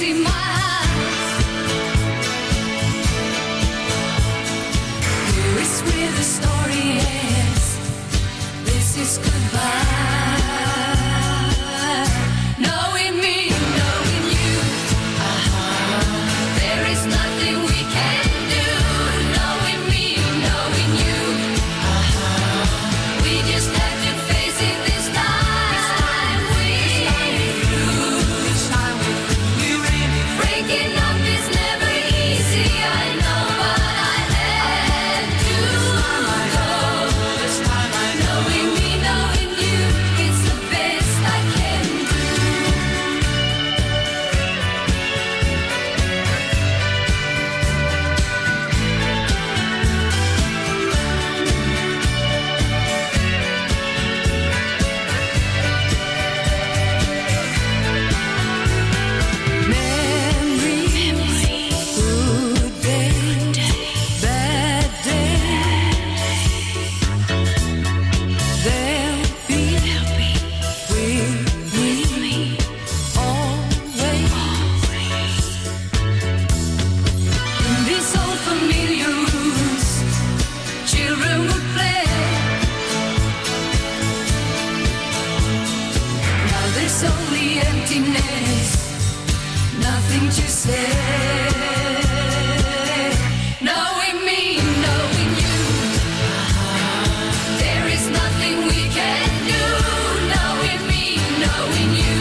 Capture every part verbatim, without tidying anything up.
see my house. Here is where the story ends. This is goodbye. Knowing me, knowing you, uh-huh. There is nothing we can do. Knowing me, knowing you, uh-huh. We just have to face it this time. We're through. Breaking up is never easy, I know, but I had to go. Knowing me, knowing you, it's the best I can do. Memory, good day, bad day. They'll be with me always. In these old familiar rooms, children would play. Now there's only emptiness, nothing to say. Knowing me, knowing you, there is nothing we can do. Knowing me, knowing you,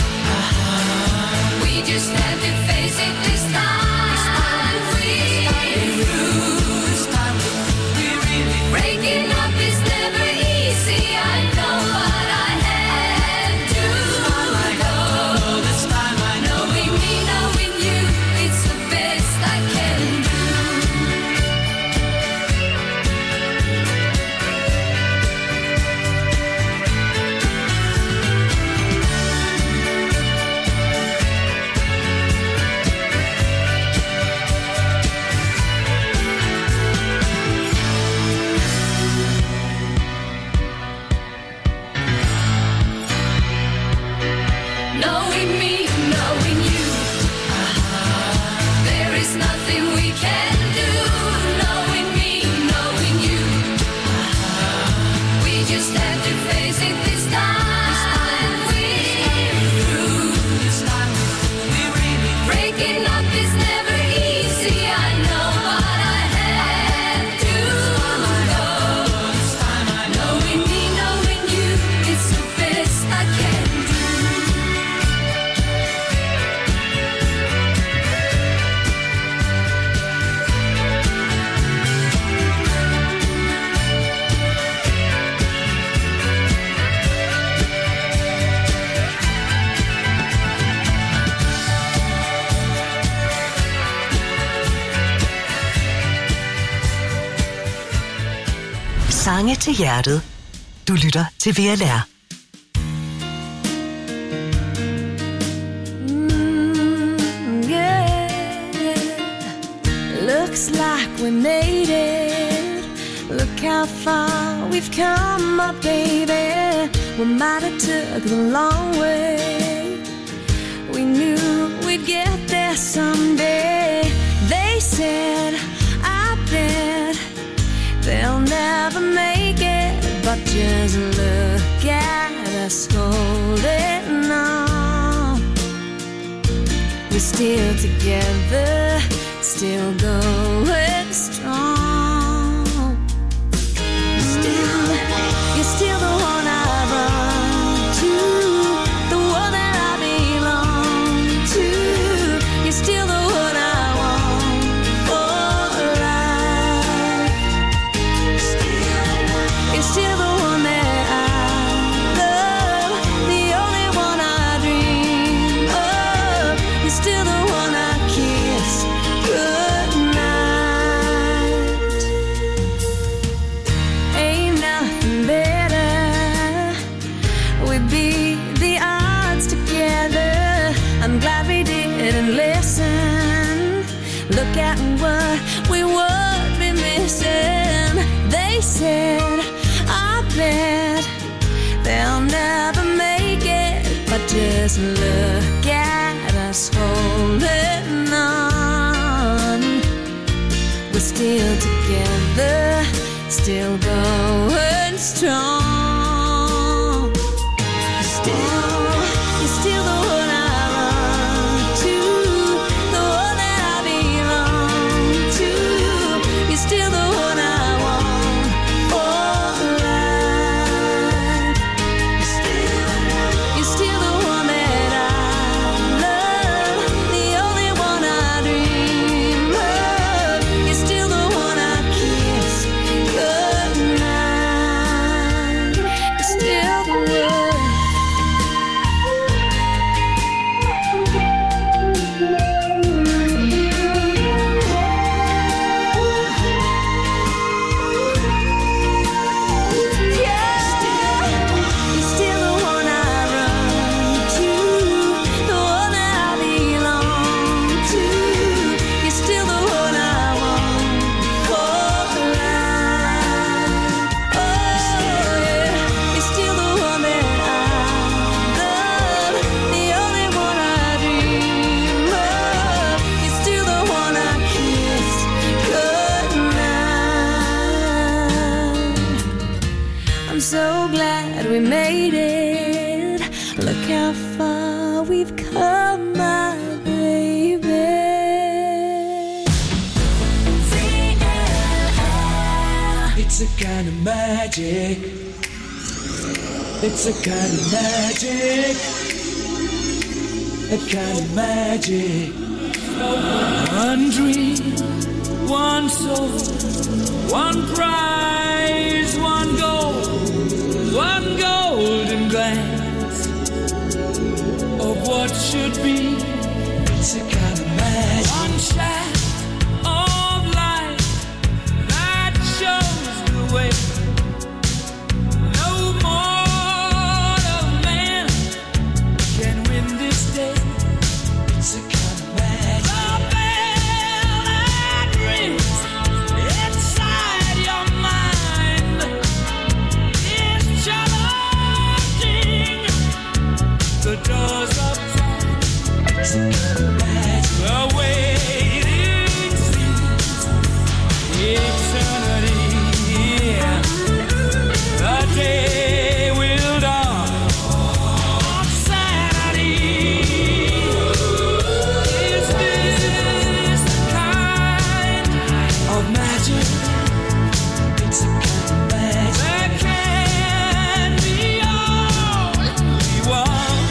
we just have to face it this time. We're through. Breaking up is never easy, I know, but I had to go. Knowing me, knowing you, it's the best I can do. Knowing me, knowing you, there is nothing we can do. Knowing me, knowing you, we just have to face it this time. We're through. Breaking up is never easy, I know, but I had to go. Knowing me, knowing you, it's the best I can do. Sange til hjertet. Du lytter til V L R. Mm, yeah. Looks like we made it. Look how far we've come, my baby. We might have took the long way. We knew we'd get there someday. They said, I bet they'll never make it, but just look at us holding on. We're still together, still going strong. Still, you're still the one I run to, the one that I belong to. You're still the one I want for life. You're still the one that I love, the only one I dream of. You're still the one I kiss goodnight. Ain't nothing better. We beat the odds together. I'm glad we didn't listen. Look at what we would be missing. They said, I bet they'll never make it, but just look at us holding still together, still going strong. Still, you're still the one I run to, the one that I belong to. You're still the one I want for life. You're still, you're still the one that I love, the only one I dream of. You're still the one I kiss goodnight. You're still the one. I'm so glad we made it. Look how far we've come, my baby. It's a kind of magic. It's a kind of magic. A kind of magic. One dream, one soul, one prize, one goal, one golden glance of what should be. It's a kind of magic. One shaft of light that shows the way. No mortal man can win this day. It's a kind of magic. The bell that rings inside your mind is challenging the doors of time. It's a kind of magic. The waiting seems eternity. Yeah. The day will dawn on Saturday. Is this the kind of magic? It's a kind of magic. There can be only one.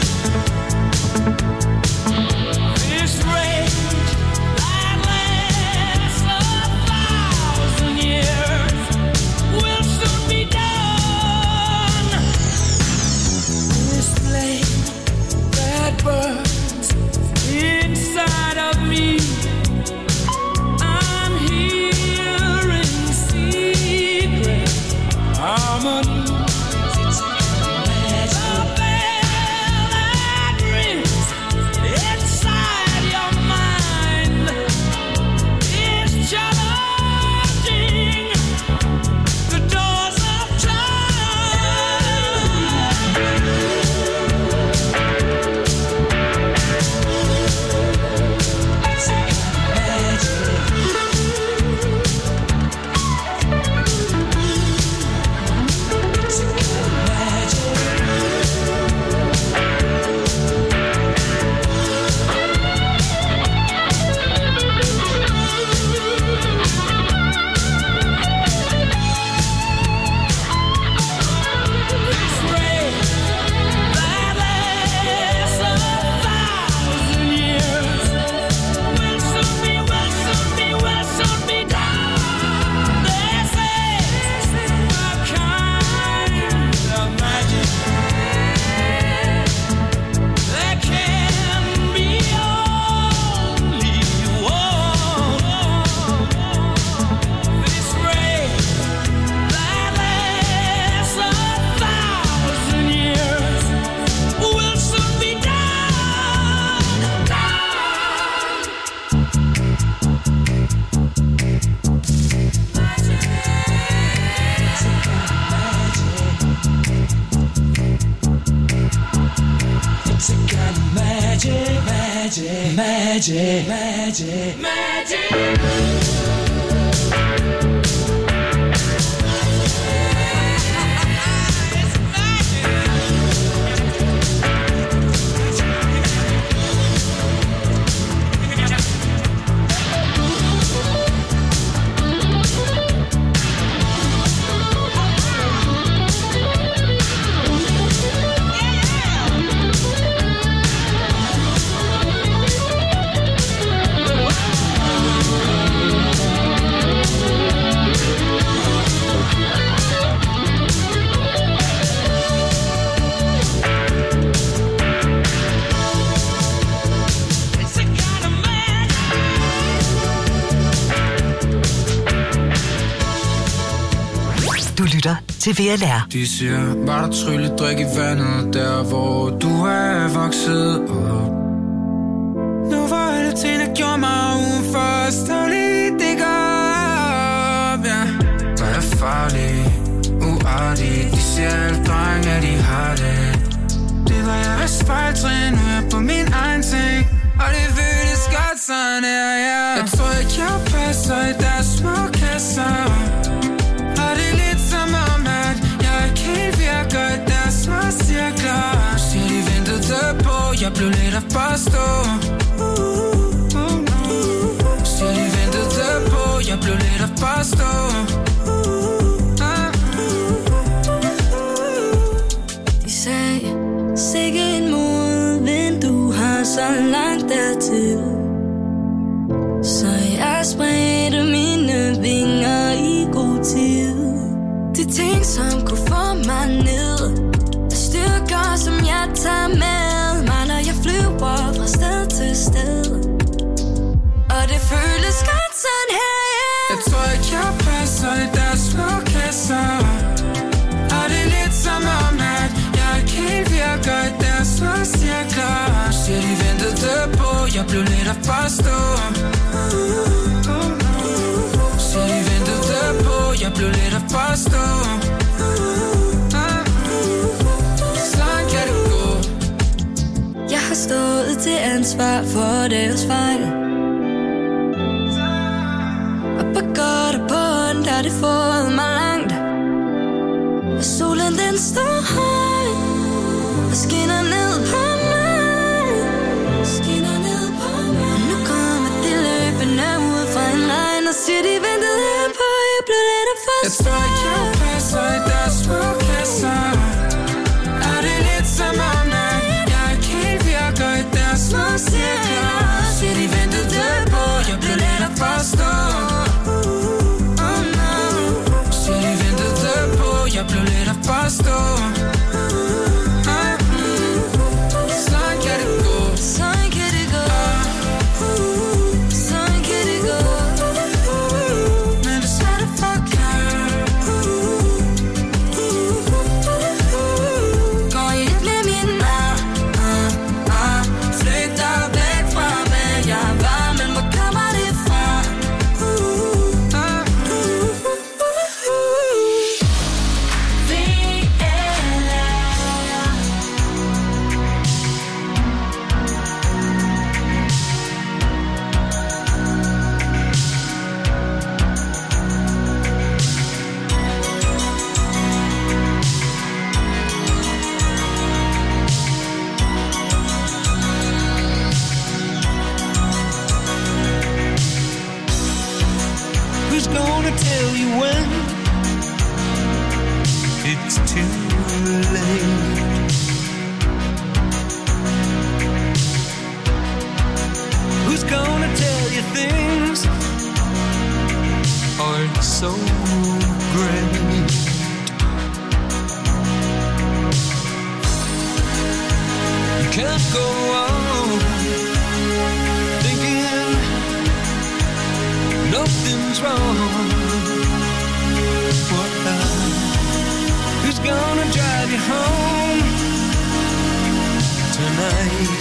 This rage that lasts a thousand years will soon be done. This flame that burns inside of me, I'm hearing secret harmony. It's a magic. The bell that rings inside your mind is challenging the doors of time. It's a kind of magic. It's a kind of magic. This rage that lasts a thousand years will soon be, will soon be, will soon be done. This is a kind of magic. There can be only one. This rage that lasts a thousand years will soon be done. It's a kind of magic, magic, magic, magic, magic. lytter til V L R. De siger, var der trylledrik i vandet, der hvor du er vokset op. Nu var alle ting, der gjorde mig uforståelig, det går op, ja. Var jeg farlig, uartig, de siger alle drenge, at de har det. Det var jeg ved spejltrin, nu er jeg på min egen ting, og det føles godt sådan her, ja. Jeg tror ikke, jeg passer i deres små kasser, og det er lidt som om, at jeg ikke helt virker i deres små cirkler. Siger de ventede på, jeg blev lidt at forstå. Siger de ventede på, jeg blev lidt at forstå. De sagde, sikke en modvind, du har så langt dertil. Så jeg spredte mine vinger i god tid. De ting, som kunne få mig ned, er styrker, som jeg tager med mig, når jeg flyver fra sted til sted. Og det føles godt sådan her, yeah. Jeg tror ikke, jeg passer i deres små kasser, og det er lidt som om, at jeg ikke helt virker i deres små cirkler. Siger de ventede på, jeg blev lidt at forstå. Siger de ventede på, jeg blev lidt at forstå. Sådan kan det gå. Jeg har stået til ansvar for deres fejl, og på godt og på ondt har det fået mig langt. Og solen den står høj og skinner ned på mig, skinner ned på mig. Og nu kommer de løbende ud fra en regn og siger de ventede på, jeg blev lidt af forstå. Jeg tror ikke, jeg passer i deres små kasser, og det er lidt som om, at jeg ikke helt virker i deres små cirkler. Siger de ventede på, jeg blev lidt at forstå. Siger de ventede på, jeg blev lidt at forstå. Sådan kan det gå. Sådan kan det gå. Sådan kan det gå. Men det er svært at forklare. Går I ikke med min ah, ah, ah. Flygter væk fra, hvad jeg var, men hvor kommer det fra? V L R. Who's gonna tell you when it's too late? Who's gonna tell you things aren't so great? You can't go on thinking nothing's wrong. What now? Who's gonna drive you home tonight?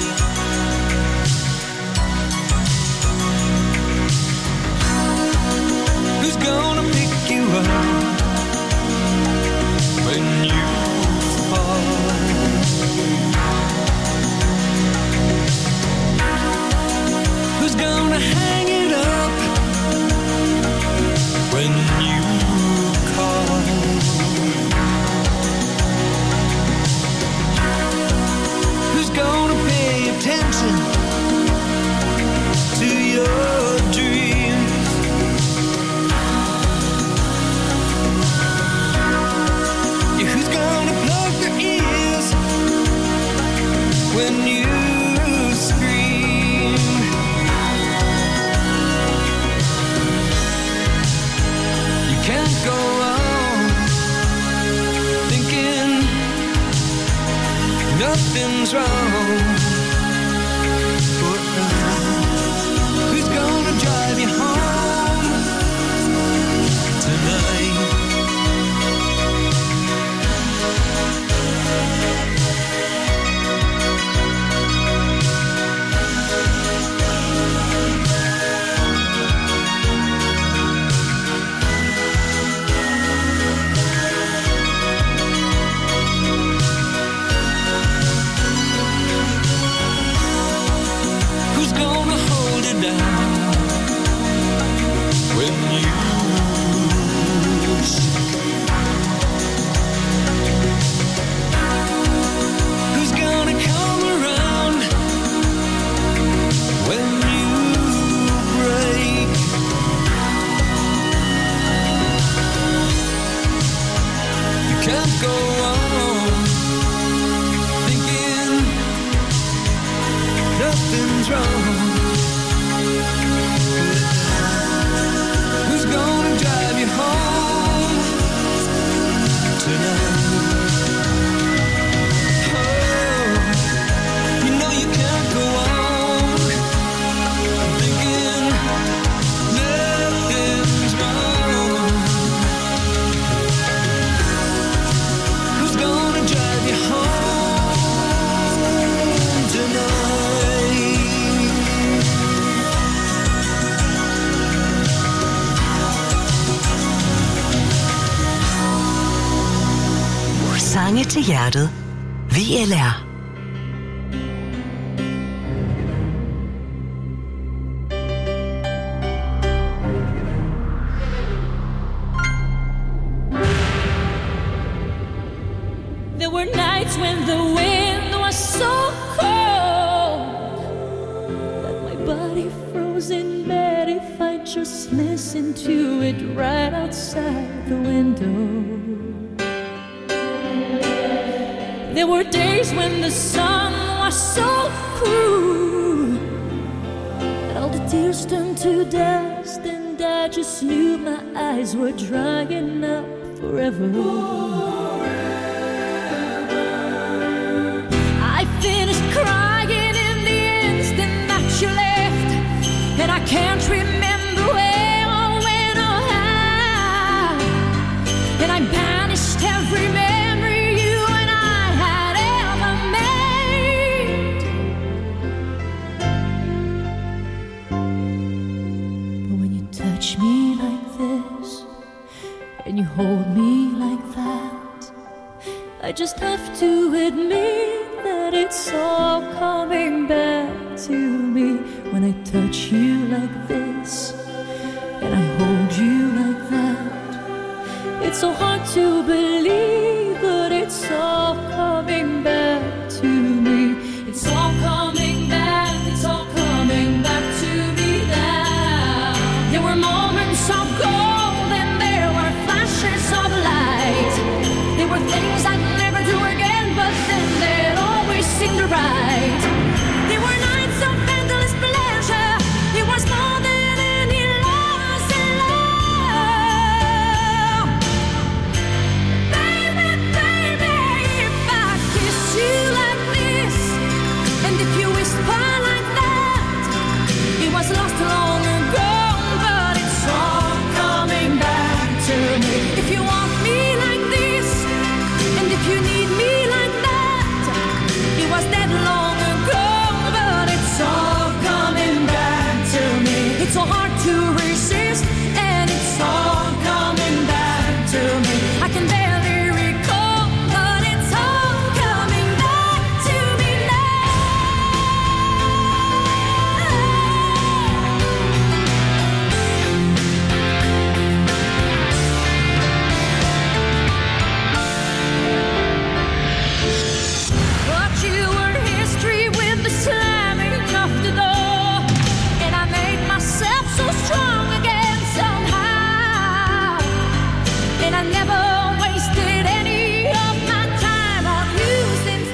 Who's gonna pick you up when you fall? Who's gonna hang it up when you call? Who's gonna pay attention to your dreams? Yeah, who's gonna plug their ears when you scream? You can't go on thinking nothing's wrong. But who's gonna drive you home tonight? now when you who's gonna come around when you break? You can't go on thinking nothing's wrong. Who's gonna drive you home tonight? Oh, you know you can't go on thinking nothing's wrong. Who's gonna drive you home tonight? Sange til hjertet. V L R. There were nights when the wind was so cold that my body froze in bed if I just listened to it right outside the window. There were days when the sun was so cruel that all the tears turned to dust, and I just knew my eyes were drying up forever. I finished crying in the instant that you left, and I can't remember where or when or how, and I banished every memory you and I had ever made. But when you touch me like this and you hold me like that, I just have to admit that it's all coming back to me. When I touch you like this and I hold you like that, it's so hard to believe, but it's all coming back to me. It's all coming back, it's all coming back to me now. There were moments of gold and there were flashes of light. There were things I'd never do again, but then they'd always seem right. There were nights of endless pleasure. It was more than any loss in love. Baby, baby, if I kiss you like this, and if you whisper like that, it was lost long ago, but it's all coming back to me. If you want me like this, and if you need me like that, it was dead long ago, but it's all coming back to me. It's so hard to resist, and it's all coming back to me. I can barely recall, but it's all coming back to me But you were history with the slamming of the door, and I made myself so strong again somehow. And I never wasted any of my time on you since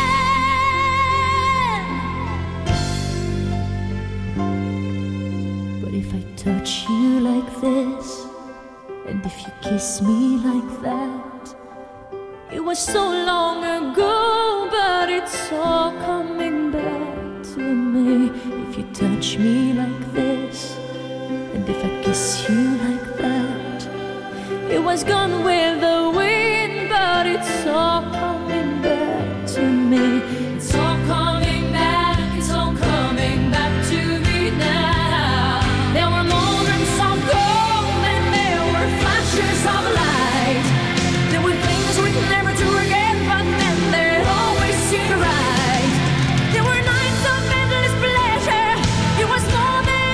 then. But if I touch you like this, and if you kiss me like that, it was so long ago, but it's all coming back to me. If you touch me like this, and if I kiss you like that, it was gone with the wind, but it's all coming back to me. It's all coming back, it's all coming back to me now. There were moments of gold and there were flashes of light. There were things we'd never do again, but then they'd always seem right. There were nights of endless pleasure. It was more than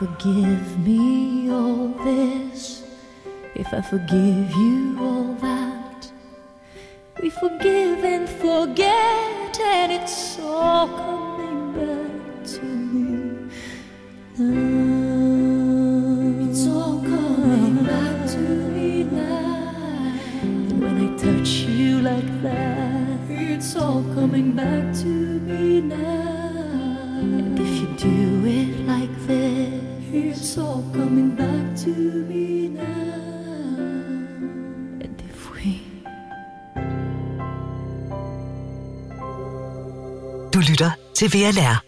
forgive me all this, if I forgive you all that, we forgive and forget, and it's all coming back to me now. It's all coming back to me now. And when I touch you like that, it's all coming back to me now. And if you do it like this, it's all coming back to me now. And if we... Du lytter til V L R.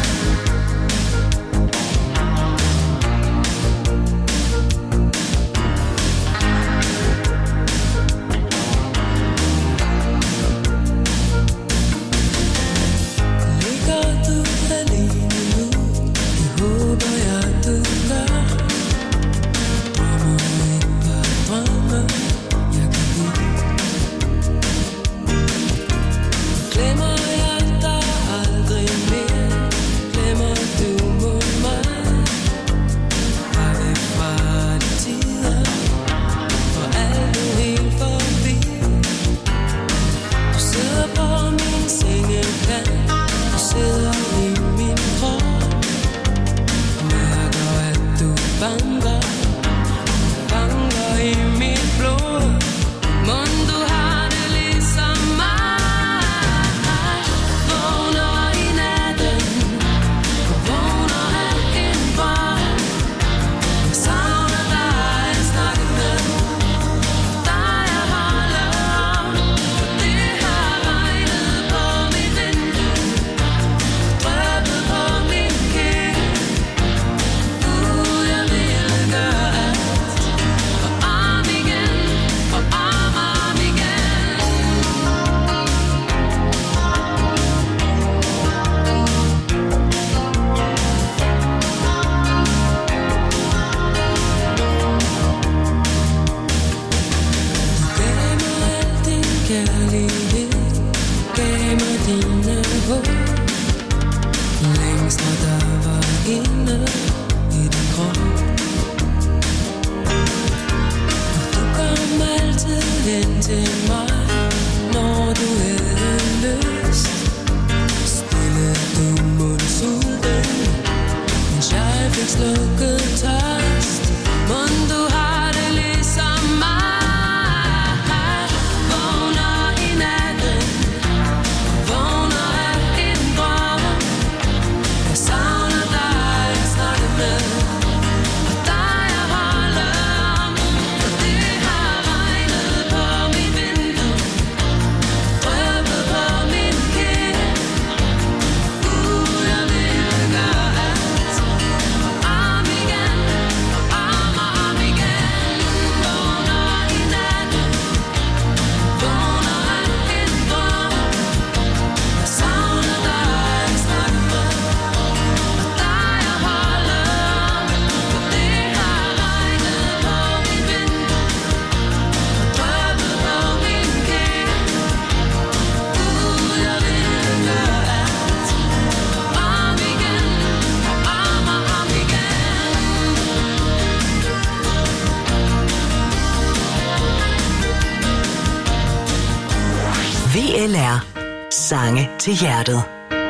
V L R. Sange til hjertet.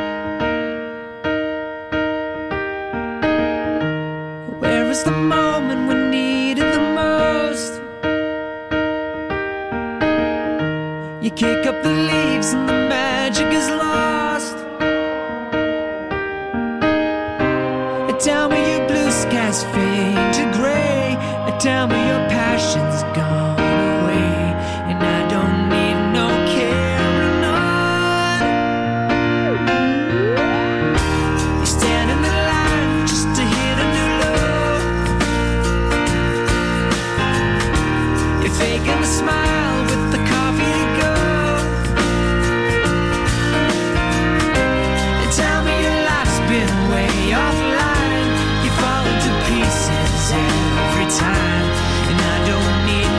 Where is the moment we needed the most? You kick up the leaves and the magic is lost. Tell me your blue skies fade to gray. Tell me your passion's gone away, and I don't need no carrying on. You stand in the line just to hit a new low. You're faking the smile with the coffee to go. And tell me your life's been way offline. You fall into pieces every time, and I don't need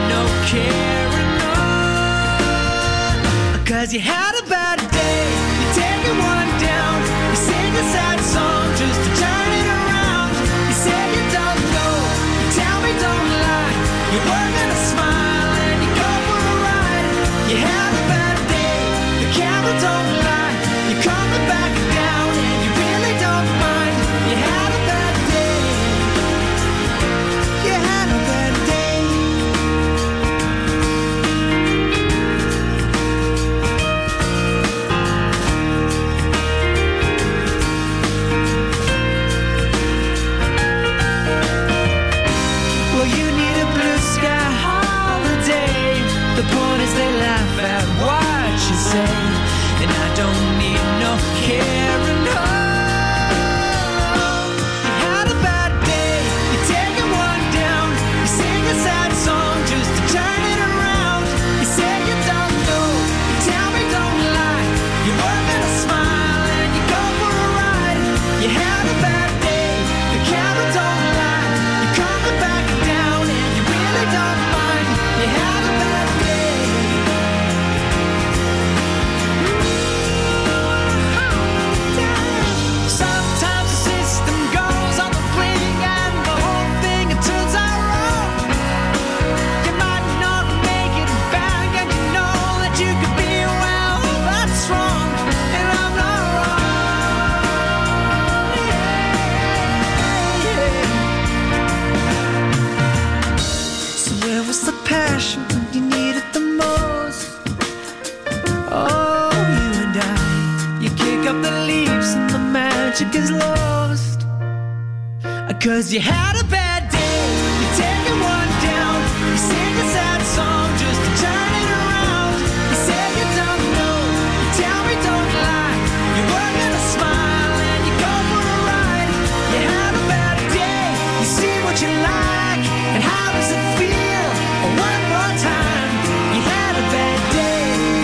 magic is lost. Cause you had a bad day, you're taking one down. You sing a sad song just to turn it around. You say you don't know, you tell me don't lie. You work in a smile and you go for a ride. You had a bad day, you see what you like. And how does it feel? One more time. You had a bad day.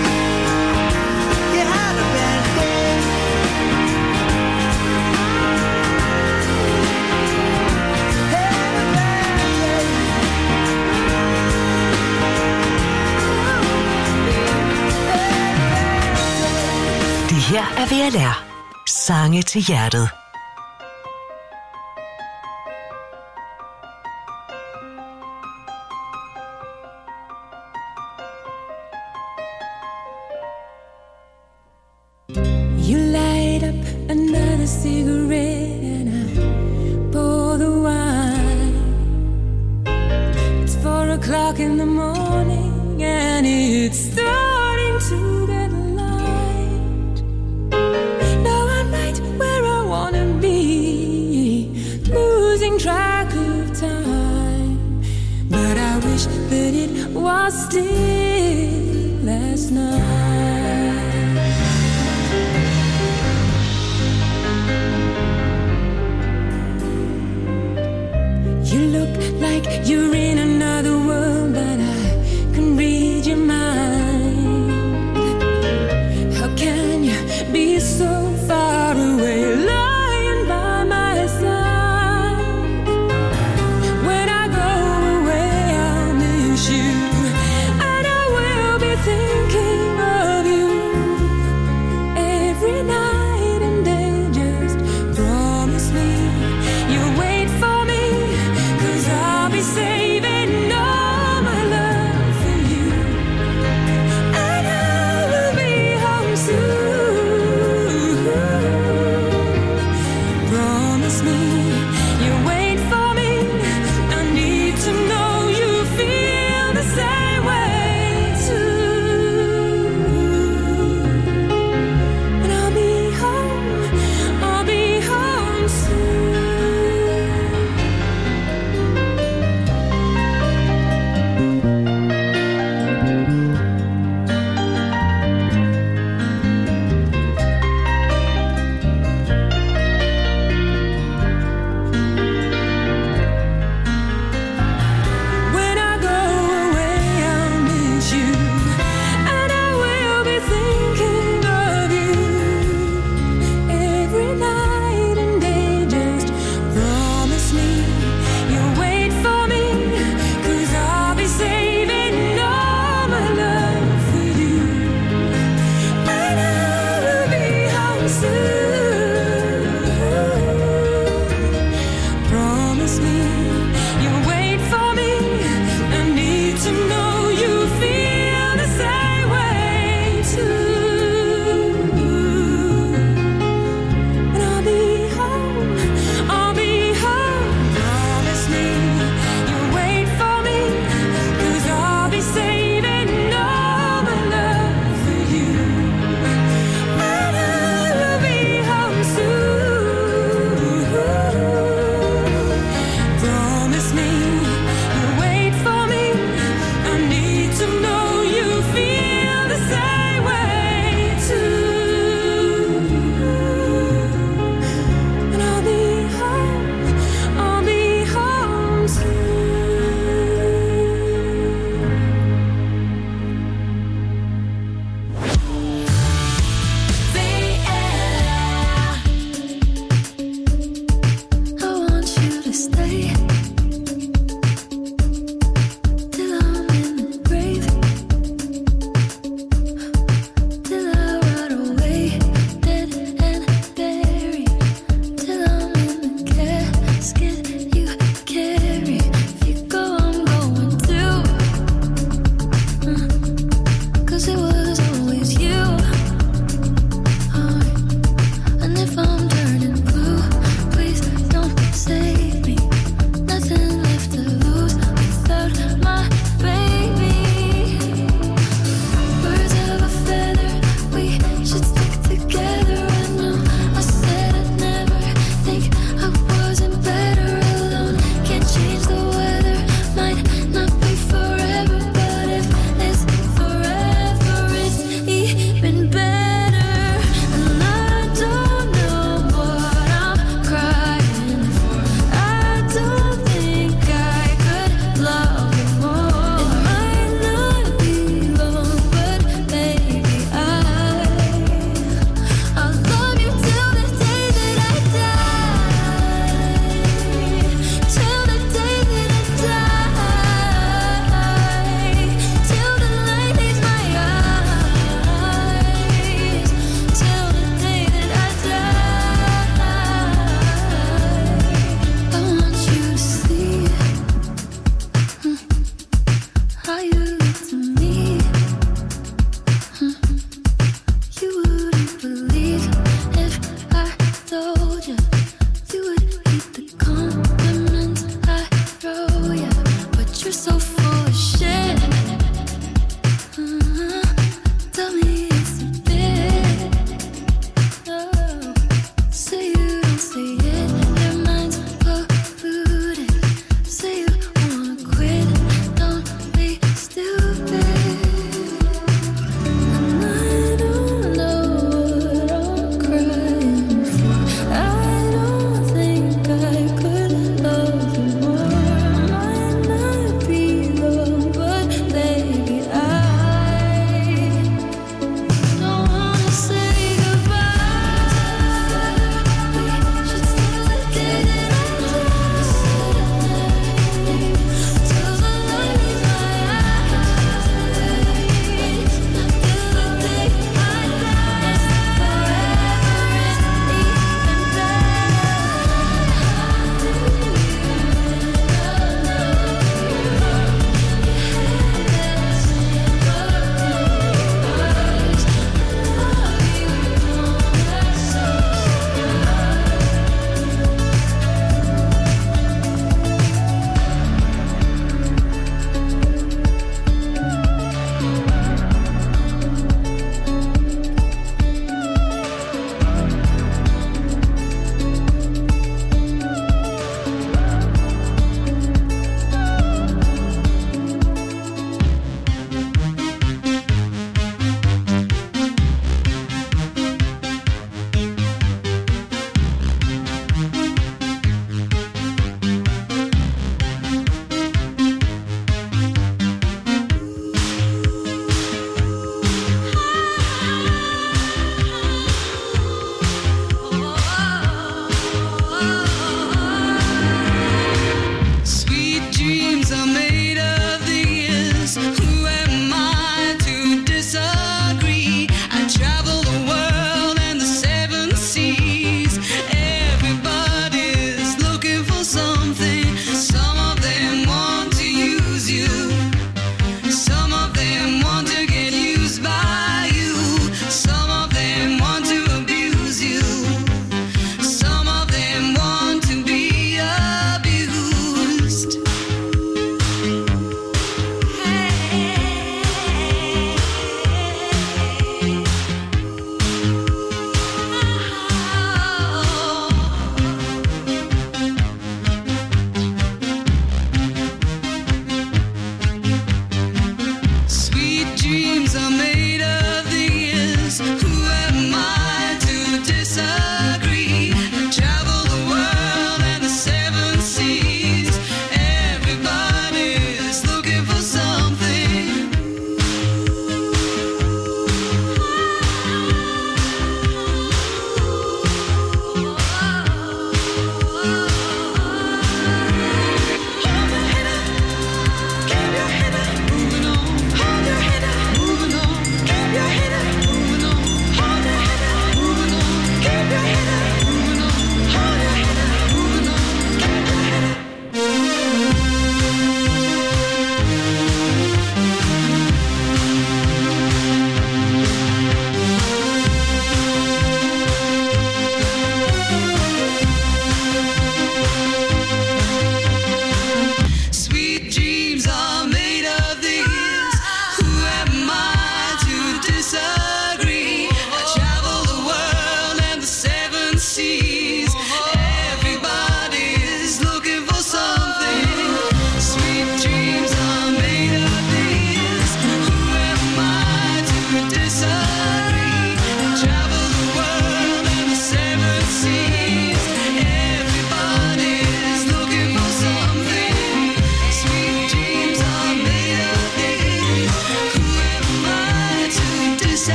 You had a bad day. Det her er V L R. Sange til hjertet. You light up another cigarette and I pour the wine. It's four o'clock in the morning and it's starting to get light. Now I'm right where I wanna be, losing track of time. But I wish that it was still last night. You look like you're in another world, but I can read your mind. How can you be so far away, lying by my side? When I go away, I'll miss you, and I will be thinking of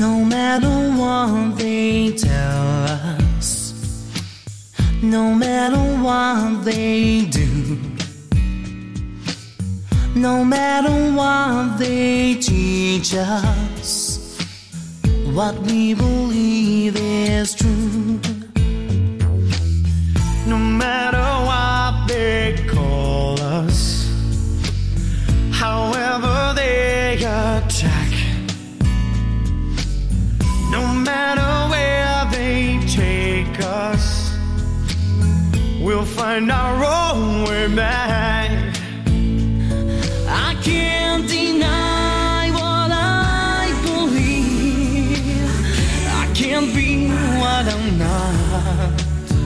No matter what they tell us, no matter what they do, no matter what they teach us, what we believe is true. No matter what they call us, however they attack, no matter where they take us, we'll find our own way back. I can't deny what I believe. I can't be what I'm not.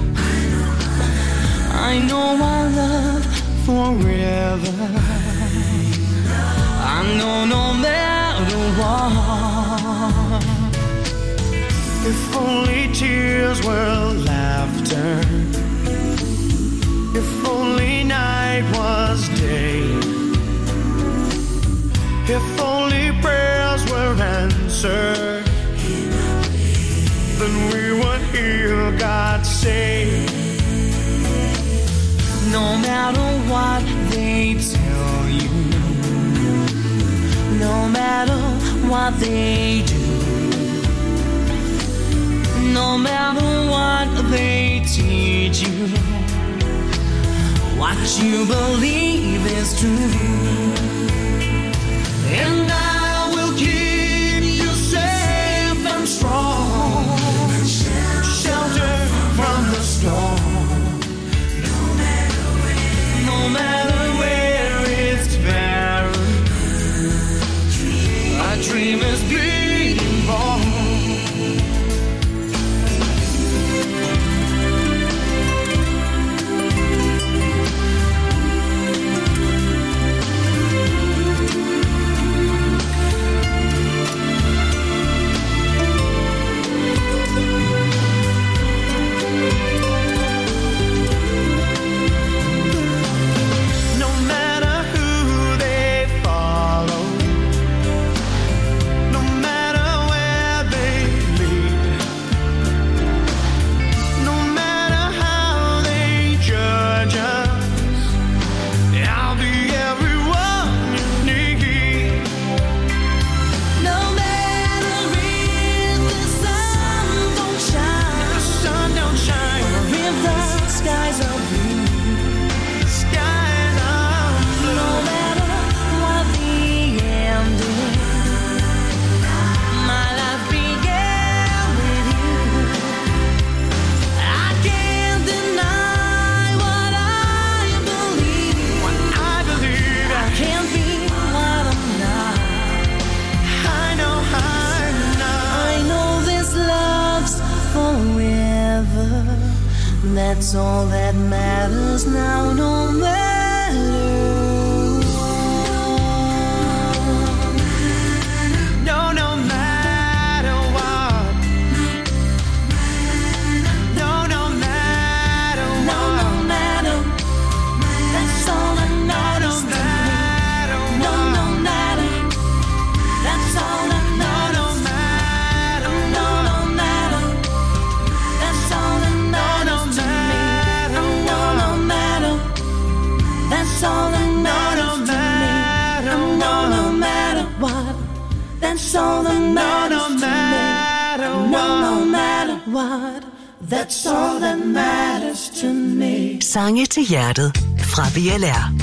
I know I love forever. I know no matter what. If only tears were laughter, if only night was day, if only prayers were answered, then we would hear God say, no matter what they tell you, no matter what they do, no matter what they teach you, what you believe is true. And I will keep you safe and strong, shelter from the storm. No matter where it's barren, a dream is being born. That's all that matters now, no matter what. No, no matter what. No, no matter what. No, no matter. That's all that matters to me. No, no matter. That's all that matters. No, no matter. That's all that matters to me. That's all that matters to me. No, no matter what. That's all that matters to me. No, no matter what. That's all that matters to me. Sange til hjertet fra V L R.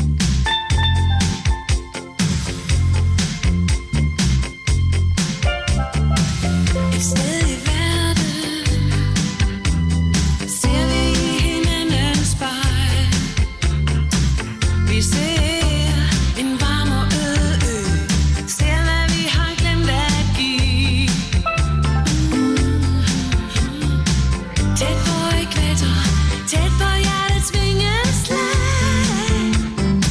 Tæt på ekvator, tæt på hjertets vingeslag.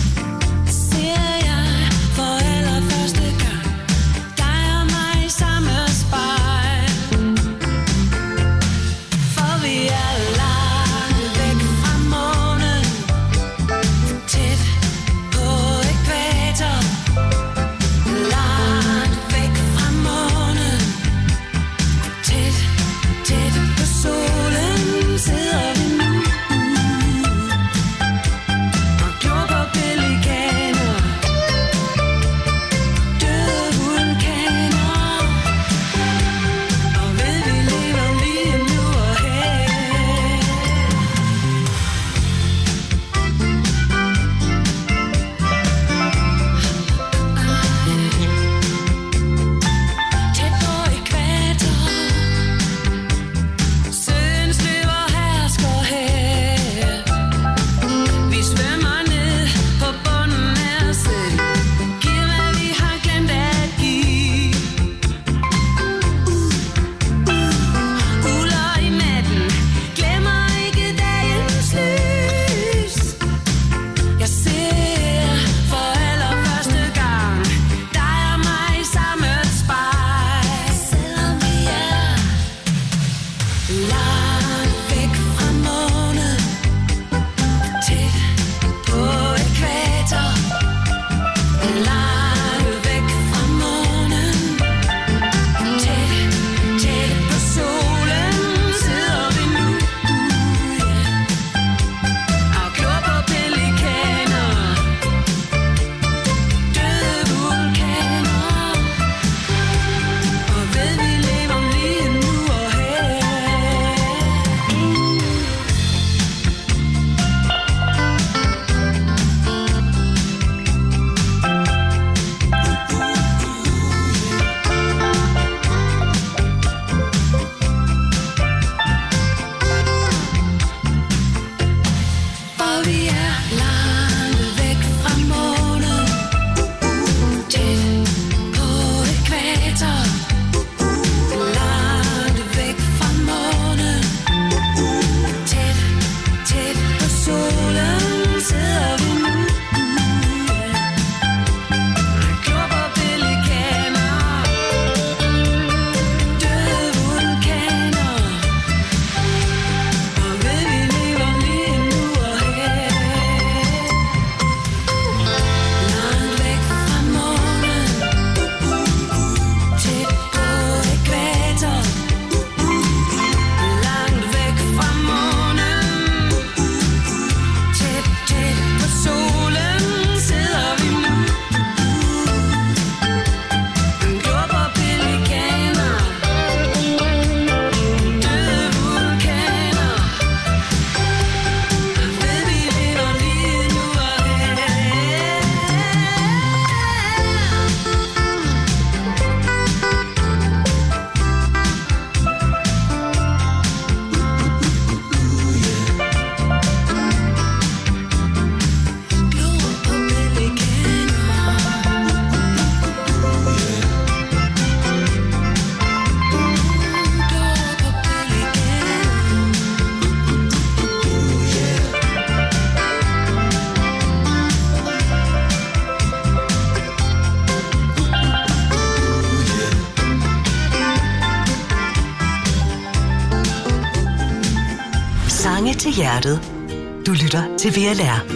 til hjertet. Du lytter til V L R.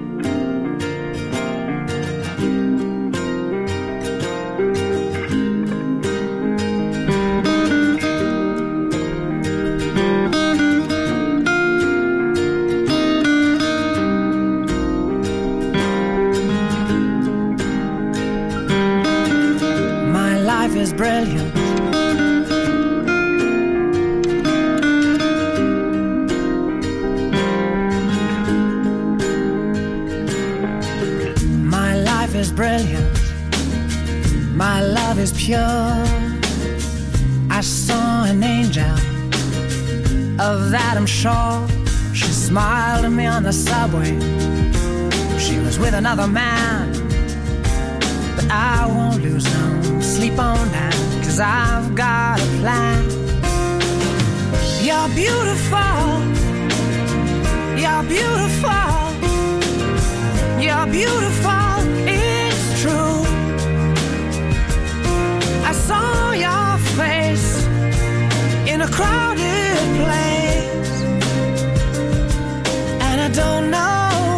Brilliant. My life is brilliant. My love is pure. I saw an angel, of that I'm sure. She smiled at me on the subway. She was with another man, but I won't lose no sleep on that, 'cause I've got a plan. You're beautiful. You're beautiful. You're beautiful. It's true. I saw your face in a crowded place, and I don't know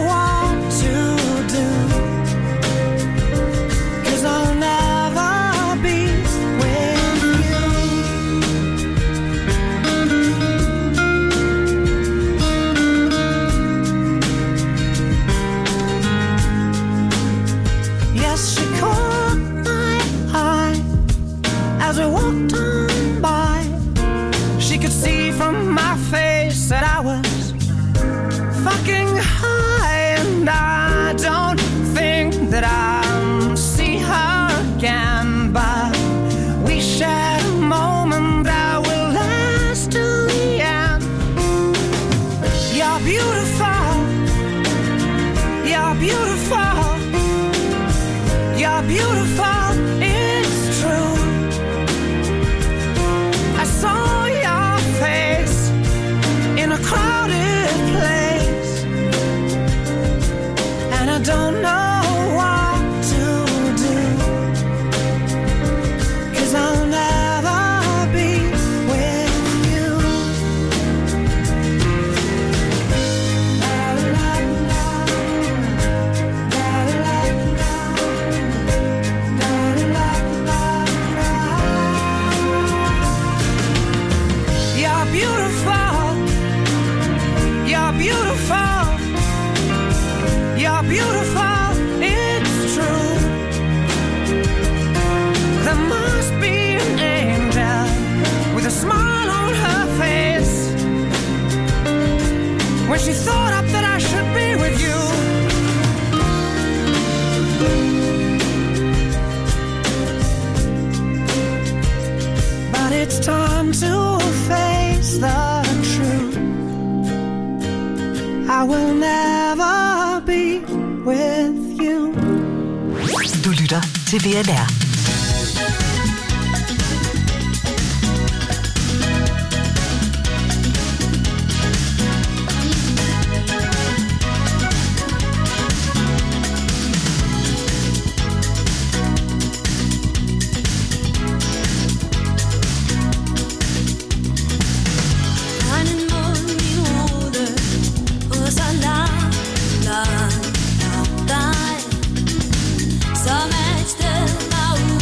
that I was fucking high, and I don't think that I'll see her again, but we shared a moment that will last till the end. You're beautiful. You're beautiful. You're beautiful. It's true. I saw your face in a crowded place, and I don't know what to do, 'cause I'll never be with you. La, la, la. La, la, la. La, la, la, la. You're beautiful. You're beautiful. You're beautiful. It's true. There must be an angel with a smile on her face when she thought up that I should be with you. But it's time to face the truth. I will never be with you. Du lytter til V L R. Som et sted, der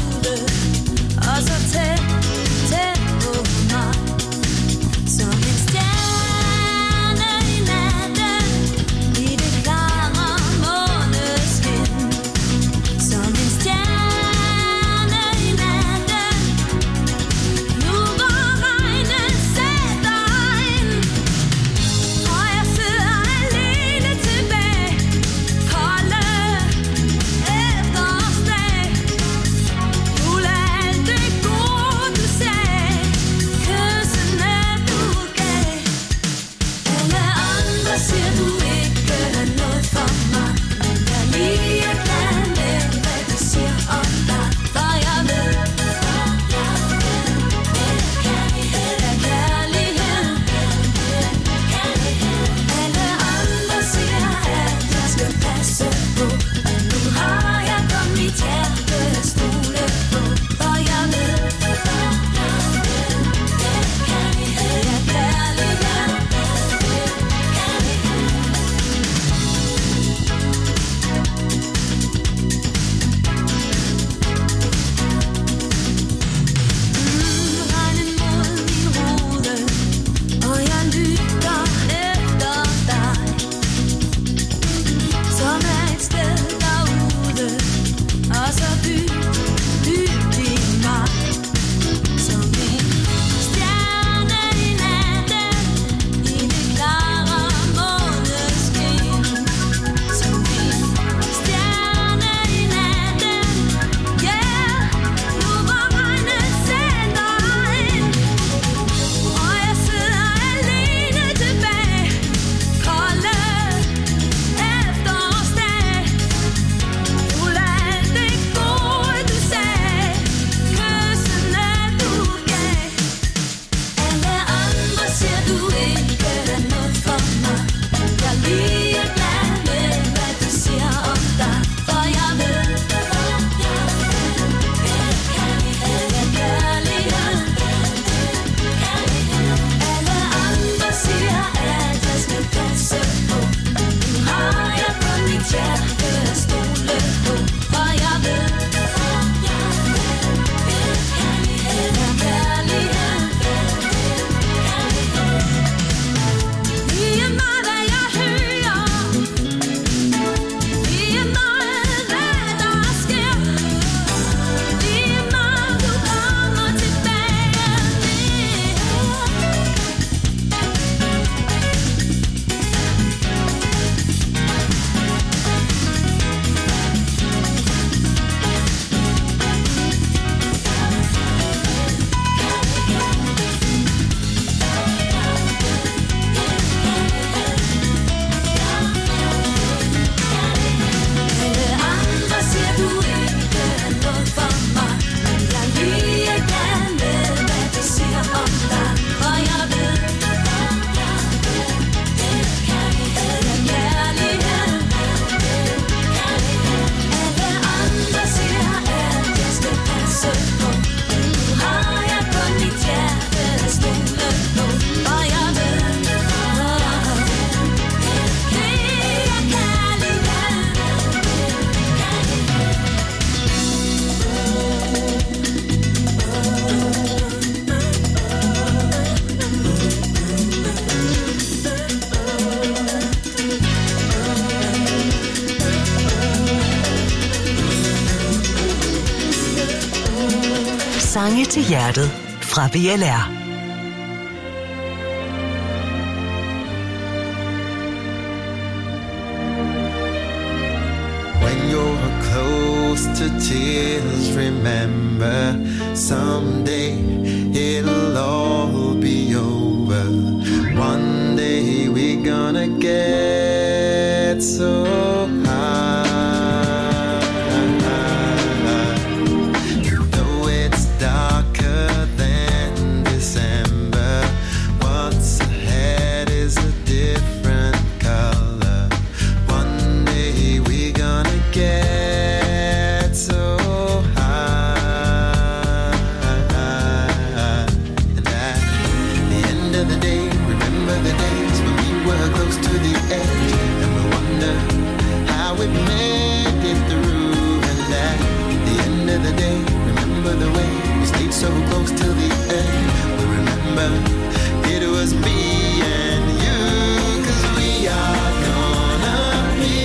Sange til hjertet fra V L R. When you're close to tears, remember someday it'll all be over. One day we're gonna get so high. Though it's darker than December, what's ahead is a different color. One day we're gonna get so high. And at the end of the day, remember the days when we were close to the edge, and we wonder how we made it through. And at the end of the day, remember the way we stayed so close till the end. We remember it was me and you, 'cause we are gonna be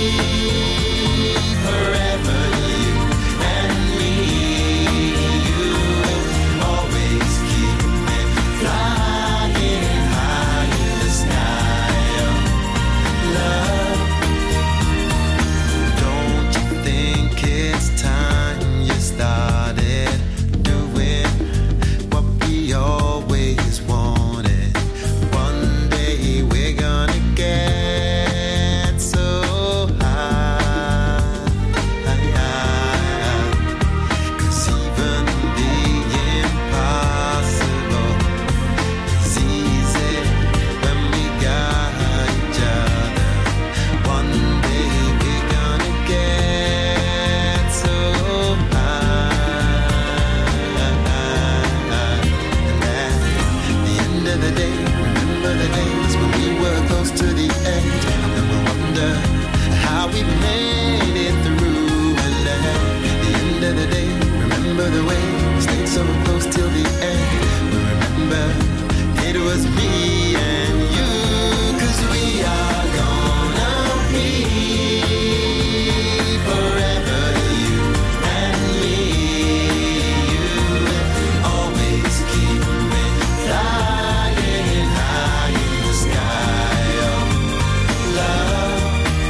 forever, you and me. You will always keep me flying high in the sky of love. Don't you think it's time you started doing what we always wanted? One day we're gonna get so high. 'Cause even the impossible is easy when we got each other. One day we're gonna get so high. And at the end of the day, remember the days when we were close to the edge, and then we wonder how we made it through. And at the end of the day, remember the way we stayed so close till the end. We remember it was me and you, 'cause we are gonna be forever, you and me. You will always keep me flying high in the sky of love.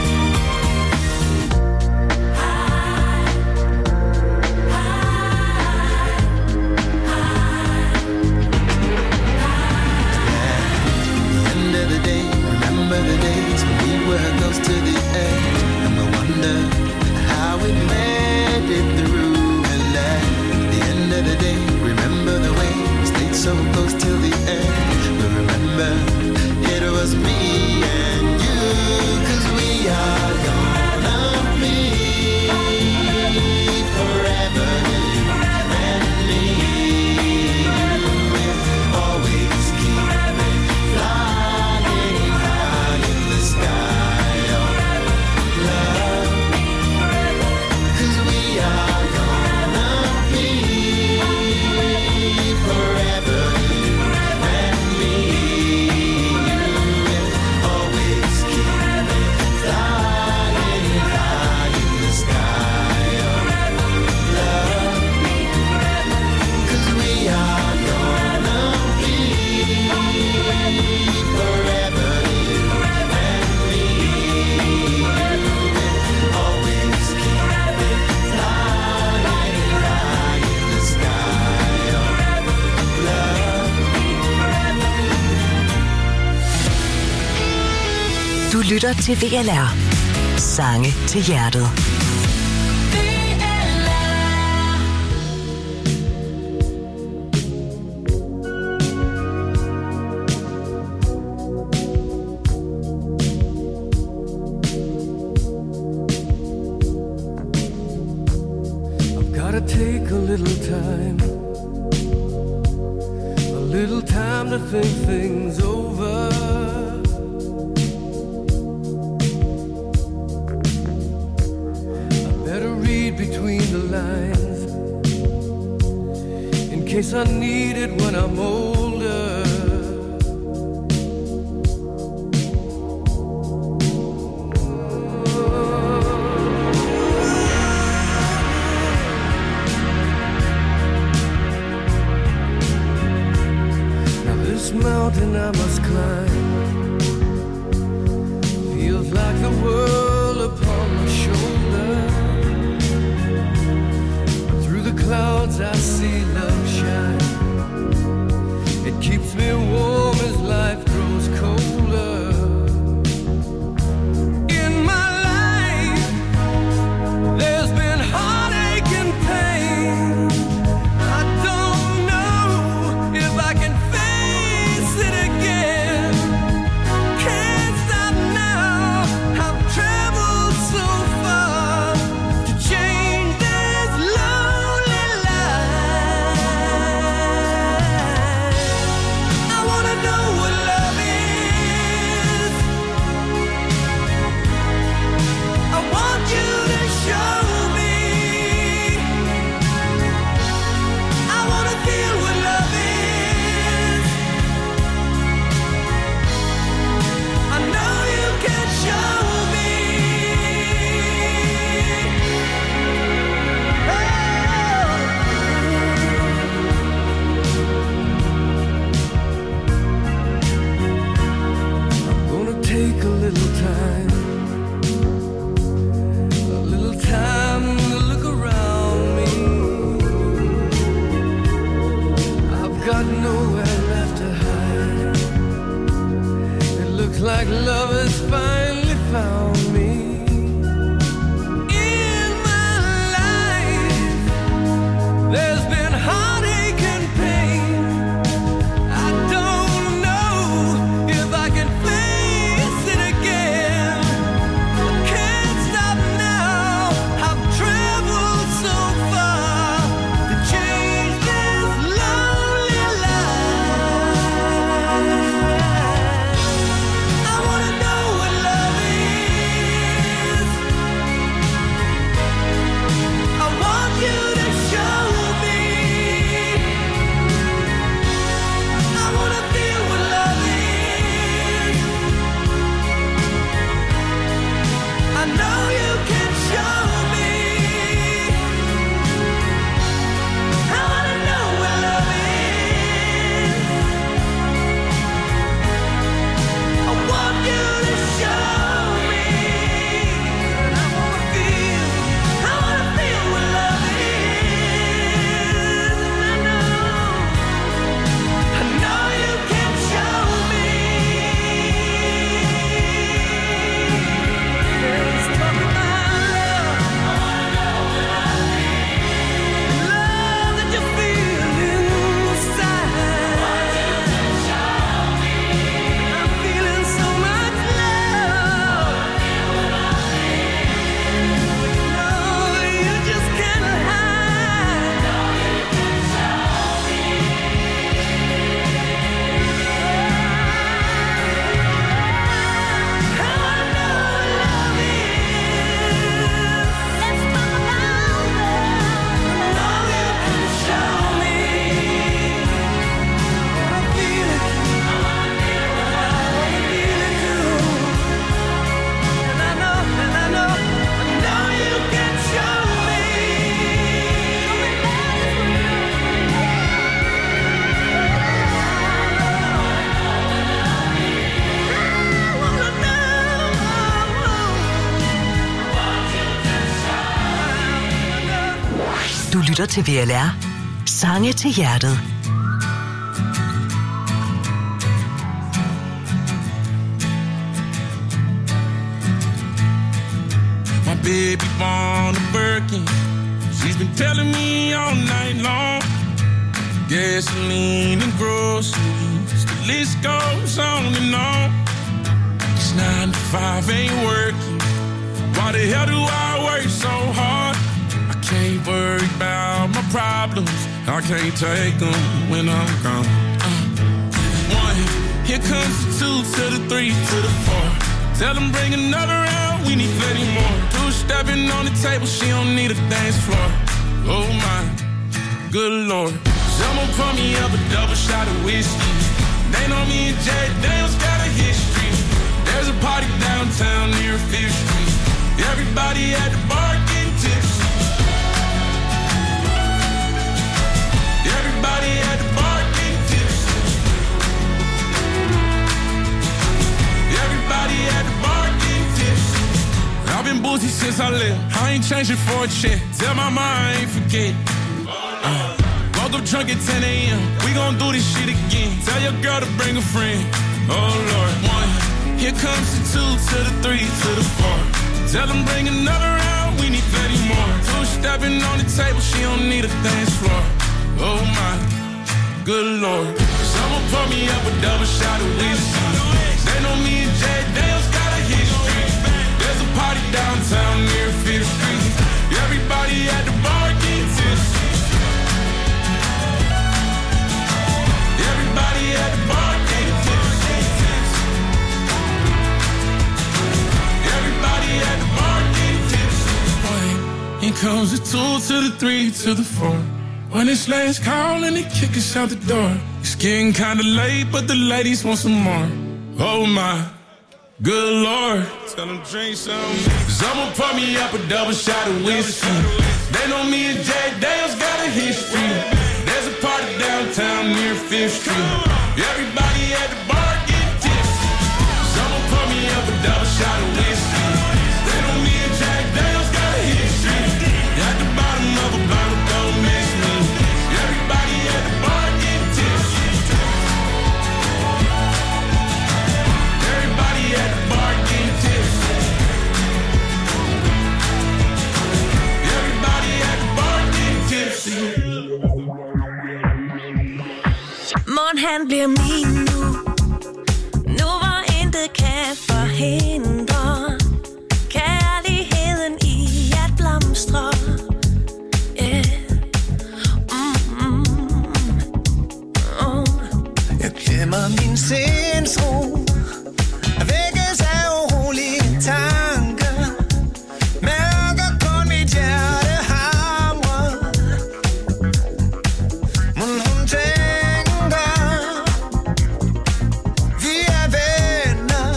At the end of the day, remember the days when we were close to the edge, and we wonder how we made it through. And at the end of the day, remember the way we stayed so close till the end. We remember it was me and you, 'cause we are gonna be forever, you and me. You will always keep me flying high in the sky of love. 'Cause we are gonna be forever, you and me. You will always keep me flying high in the sky of love. 'Cause we are gonna be forever, you and me. You will always keep me flying high in the sky of love. Du lytter til V L R. Sange til hjertet. I've gotta take a little time, a little time to think things over. I better read between the lines in case I need it when I'm older. mountain I must climb. Feels like the world upon my shoulder. Through the clouds I see love shine. It keeps me warm as life grows colder. In my life, there's been heartache and pain. I don't know if I can face it again. Can't stop now. I've traveled so far to change this lonely life. I wanna know what love is. I want you to show me. I wanna feel what love is. I know you can show me. I'm gonna take a little time, a little time to look around me. I've got nowhere left to hide. It looks like love has finally found me. In my life, there's been heartache and pain. I don't know if I can face it again. Can't stop now. I've traveled so far to change this lonely life. I wanna know what love is. I want you to show me. I wanna feel what love is. I know you can show me. I wanna know what love is. I want you to show me. And I wanna feel, I wanna feel what love is. And I know, I know you can show me. Let's talk about love. I wanna know what love is. Love that you feel inside. I'm feeling so much love. No, you just can't hide. I wanna know what love is. Let's talk about love. Know you can show me. I feel it. I wanna feel it too. And I know, and I know, I know you can show me. I wanna know. Du lytter til V L R. Sange til hjertet. My baby born a Birkin. She's been telling me all night long. Gasoline and groceries, the list goes on and on. It's nine to five, ain't working. Why the hell do I work so hard? I can't worry about my problems. I can't take them when I'm gone. Uh, one, here comes the two to the three to the four. Tell them bring another round, we need plenty more. Two stepping on the table, she don't need a dance floor. Oh my, good lord. Someone pour me up a double shot of whiskey. They know me and Jay Daniels got a history. There's a party downtown near Fifth Street. Everybody at the bar getting tipsy. Everybody at the bar getting tipsy. I ain't changing for a check. Tell my mind I ain't forget. Uh, woke up drunk at ten a.m. We gon' do this shit again. Tell your girl to bring a friend. Oh Lord, one. Here comes the two to the three to the four. Tell them bring another round. We need plenty more. Two stepping on the table. She don't need a dance floor. Oh my, good Lord. Someone pour me up a double shot of whiskey. They know me and Jay Dale's got a history. There's a party downtown near Fifth Street. Everybody at the bar getting tipsy. Everybody at the bar getting tipsy. Everybody at the bar getting tipsy. Here comes the two to the three to the four. When it's last call and they kick us out the door. It's getting kinda late, but the ladies want some more. Oh my, good Lord. Tell them drink some. Someone pour me up a double shot of whiskey. They know me and Jay Dale's got a history. There's a party downtown near Fifth Street. Everybody at the bar getting tipsy. Someone pour me up a double shot of whiskey. They know me and Jay Dale's got a history. At the bottom of a bottle, don't miss me. Everybody at the bar getting tipsy. Everybody at the bar getting tipsy. Everybody at the bar getting tipsy. Morgen han bliver min nu. Nu hvor intet kan forhindre